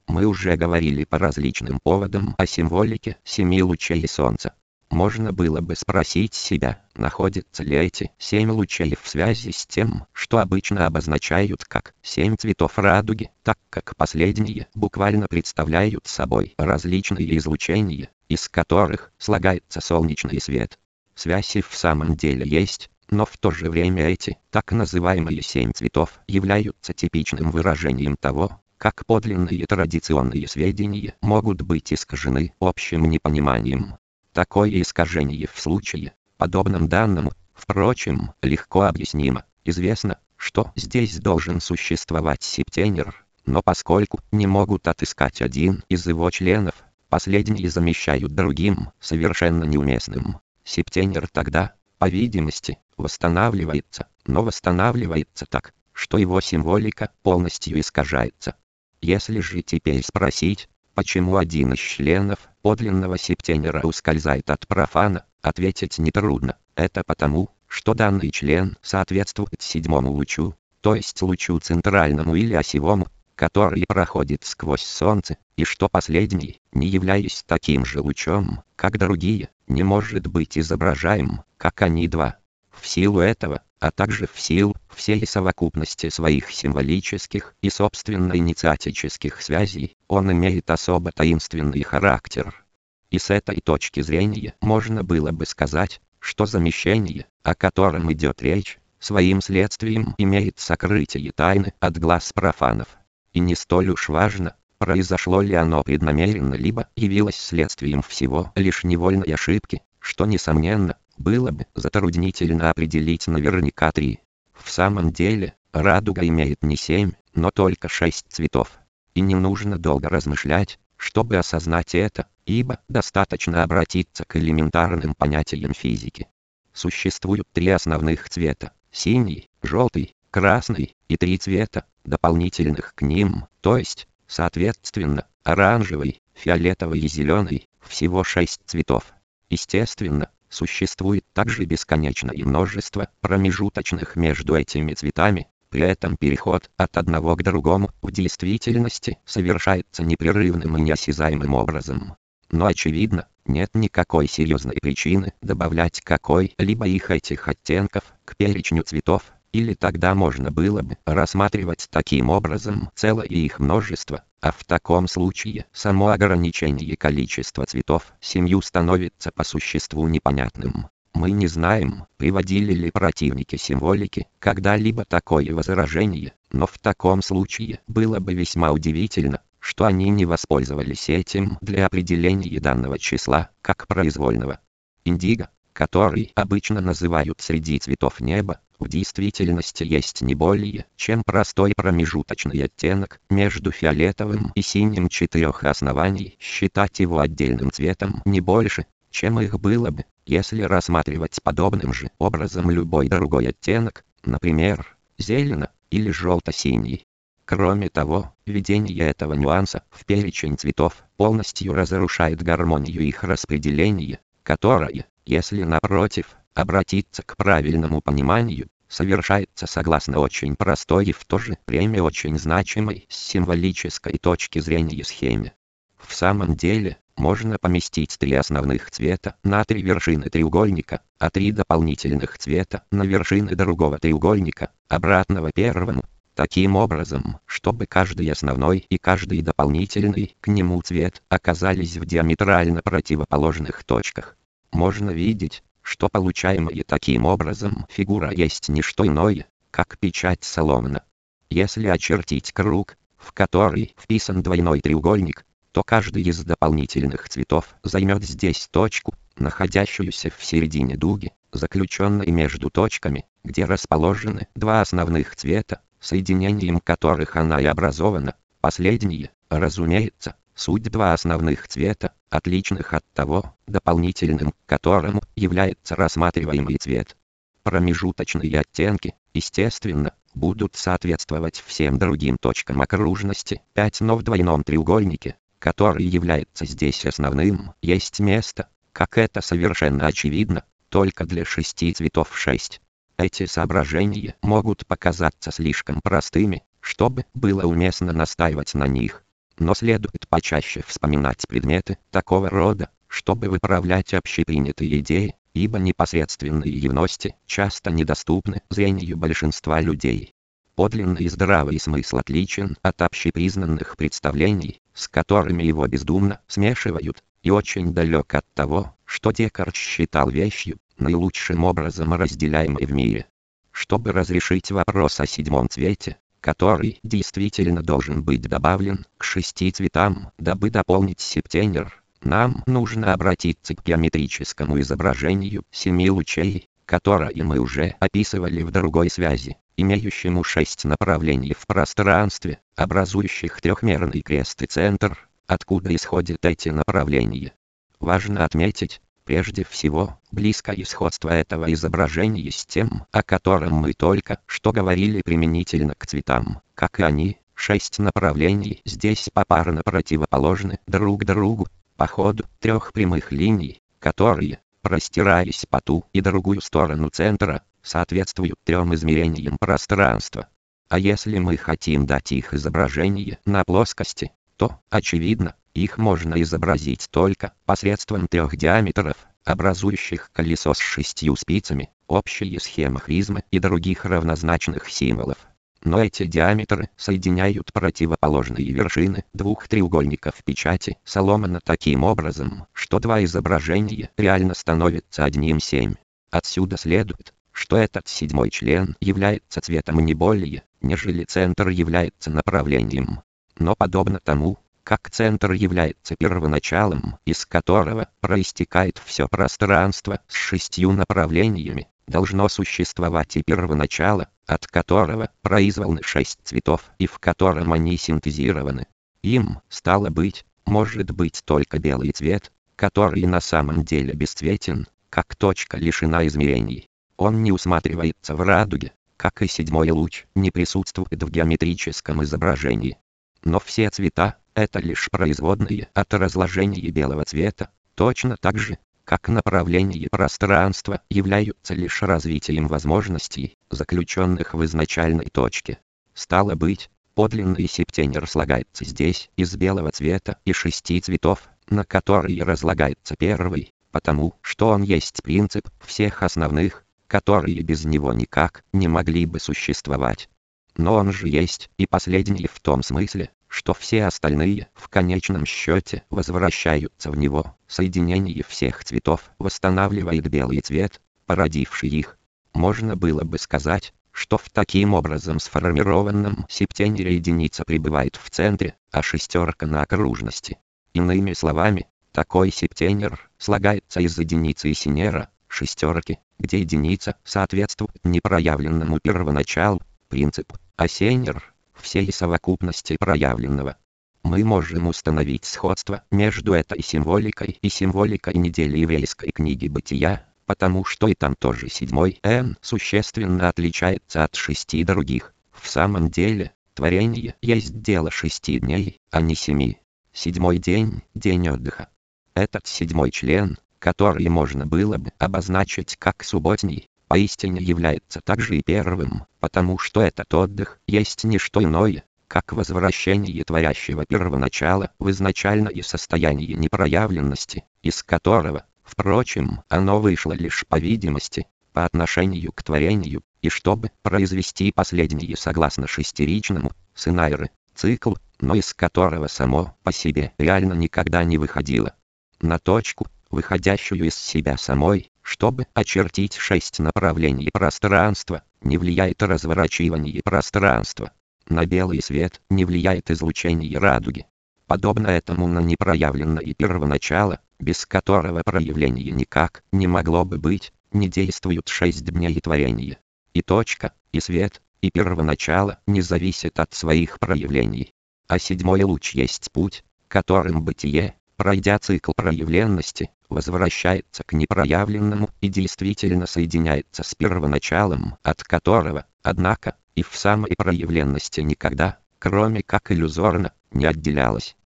Мы уже говорили по различным поводам о символике 7 лучей Солнца. Можно было бы спросить себя, находятся ли эти 7 лучей в связи с тем, что обычно обозначают как 7 цветов радуги, так как последние буквально представляют собой различные излучения, из которых слагается солнечный свет. Связь и в самом деле есть, но в то же время эти так называемые 7 цветов являются типичным выражением того, как подлинные традиционные сведения могут быть искажены общим непониманием. Такое искажение в случае, подобном данному, впрочем, легко объяснимо. Известно, что здесь должен существовать септенер, но поскольку не могут отыскать один из его членов, последние замещают другим, совершенно неуместным. Септенер тогда, по видимости, восстанавливается, но восстанавливается так, что его символика полностью искажается. Если же теперь спросить, почему один из членов подлинного септенера ускользает от профана, ответить нетрудно. Это потому, что данный член соответствует седьмому лучу, то есть лучу центральному или осевому, который проходит сквозь Солнце, и что последний, не являясь таким же лучом, как другие, не может быть изображаем, как они два. В силу этого, а также в силу всей совокупности своих символических и собственно инициатических связей, он имеет особо таинственный характер. И с этой точки зрения можно было бы сказать, что замещение, о котором идет речь, своим следствием имеет сокрытие тайны от глаз профанов. И не столь уж важно, произошло ли оно преднамеренно либо явилось следствием всего лишь невольной ошибки, что несомненно, было бы затруднительно определить наверняка 3. В самом деле, радуга имеет не 7, но только 6 цветов. И не нужно долго размышлять, чтобы осознать это, ибо достаточно обратиться к элементарным понятиям физики. Существуют 3 основных цвета – синий, желтый, красный, и 3 цвета, дополнительных к ним, то есть, соответственно, оранжевый, фиолетовый и зеленый, всего 6 цветов. Естественно, существует также бесконечное множество промежуточных между этими цветами, при этом переход от одного к другому в действительности совершается непрерывным и неосязаемым образом. Но очевидно, нет никакой серьезной причины добавлять какой-либо этих оттенков к перечню цветов, или тогда можно было бы рассматривать таким образом целое их множество, а в таком случае само ограничение количества цветов 7 становится по существу непонятным. Мы не знаем, приводили ли противники символики когда-либо такое возражение, но в таком случае было бы весьма удивительно, что они не воспользовались этим для определения данного числа как произвольного. Индиго, который обычно называют среди цветов неба, в действительности есть не более, чем простой промежуточный оттенок между фиолетовым и синим 4 оснований. Считать его отдельным цветом не больше, чем их было бы, если рассматривать подобным же образом любой другой оттенок, например, зелено- или желто-синий. Кроме того, введение этого нюанса в перечень цветов полностью разрушает гармонию их распределения, которое, если напротив, обратиться к правильному пониманию, совершается согласно очень простой и в то же время очень значимой с символической точки зрения схеме. В самом деле, можно поместить 3 основных цвета на 3 вершины треугольника, а 3 дополнительных цвета на вершины другого треугольника, обратного первому, таким образом, чтобы каждый основной и каждый дополнительный к нему цвет оказались в диаметрально противоположных точках. Можно видеть, что получаемая таким образом фигура есть не что иное, как печать Соломона. Если очертить круг, в который вписан двойной треугольник, то каждый из дополнительных цветов займет здесь точку, находящуюся в середине дуги, заключенной между точками, где расположены 2 основных цвета, соединением которых она и образована. Последние, разумеется, суть 2 основных цвета, отличных от того, дополнительным к которому является рассматриваемый цвет. Промежуточные оттенки, естественно, будут соответствовать всем другим точкам окружности 5, но в двойном треугольнике, который является здесь основным, есть место, как это совершенно очевидно, только для 6 цветов 6. Эти соображения могут показаться слишком простыми, чтобы было уместно настаивать на них. Но следует почаще вспоминать предметы такого рода, чтобы выправлять общепринятые идеи, ибо непосредственные явности часто недоступны зрению большинства людей. Подлинный здравый смысл отличен от общепризнанных представлений, с которыми его бездумно смешивают, и очень далек от того, что Декарт считал вещью, наилучшим образом разделяемой в мире. Чтобы разрешить вопрос о седьмом цвете, который действительно должен быть добавлен к 6 цветам, дабы дополнить септенер, нам нужно обратиться к геометрическому изображению 7 лучей, которое мы уже описывали в другой связи, имеющему 6 направлений в пространстве, образующих трехмерный крест и центр, откуда исходят эти направления. Важно отметить, прежде всего, близкое сходство этого изображения с тем, о котором мы только что говорили применительно к цветам. Как и они, 6 направлений здесь попарно противоположны друг другу, по ходу 3 прямых линий, которые, простираясь по ту и другую сторону центра, соответствуют 3 измерениям пространства. А если мы хотим дать их изображение на плоскости, то, очевидно, их можно изобразить только посредством 3 диаметров, образующих колесо с 6 спицами, общие схемы хризмы и других равнозначных символов. Но эти диаметры соединяют противоположные вершины 2 треугольников печати Соломона таким образом, что 2 изображения реально становятся одним 7. Отсюда следует, что этот 7-й член является цветом не более, нежели центр является направлением. Но подобно тому, как центр является первоначалом, из которого проистекает все пространство с 6 направлениями, должно существовать и первоначало, от которого произволны 6 цветов и в котором они синтезированы. Им, стало быть, может быть только белый цвет, который на самом деле бесцветен, как точка лишена измерений. Он не усматривается в радуге, как и 7-й луч не присутствует в геометрическом изображении. Но все цвета – это лишь производные от разложения белого цвета, точно так же, как направление пространства являются лишь развитием возможностей, заключенных в изначальной точке. Стало быть, подлинный септенер слагается здесь из белого цвета и 6 цветов, на которые разлагается первый, потому что он есть принцип всех основных, которые без него никак не могли бы существовать. Но он же есть и последний в том смысле, что все остальные в конечном счете возвращаются в него. Соединение всех цветов восстанавливает белый цвет, породивший их. Можно было бы сказать, что в таким образом сформированном септенере единица пребывает в центре, а шестерка на окружности. Иными словами, такой септенер слагается из единицы и синера, шестерки, где единица соответствует непроявленному первоначалу, принцип, а синер – всей совокупности проявленного. Мы можем установить сходство между этой символикой и символикой недели еврейской книги Бытия, потому что и там тоже 7-й Н существенно отличается от 6 других. В самом деле, творение есть дело 6 дней, а не 7. 7-й день – день отдыха. Этот 7-й член, который можно было бы обозначить как субботний, поистине является также и первым, потому что этот отдых есть не что иное, как возвращение творящего первоначала в изначальное состояние непроявленности, из которого, впрочем, оно вышло лишь по видимости, по отношению к творению, и чтобы произвести последнее согласно шестеричному, синайры, циклу, но из которого само по себе реально никогда не выходило. На точку, выходящую из себя самой, чтобы очертить 6 направлений пространства, не влияет разворачивание пространства. На белый свет не влияет излучение радуги. Подобно этому на непроявленное первоначало, без которого проявление никак не могло бы быть, не действуют 6 дней творения. И точка, и свет, и первоначало не зависят от своих проявлений. А 7-й луч есть путь, которым бытие, пройдя цикл проявленности, возвращается к непроявленному и действительно соединяется с первоначалом, от которого, однако, и в самой проявленности никогда, кроме как иллюзорно, не отделялось.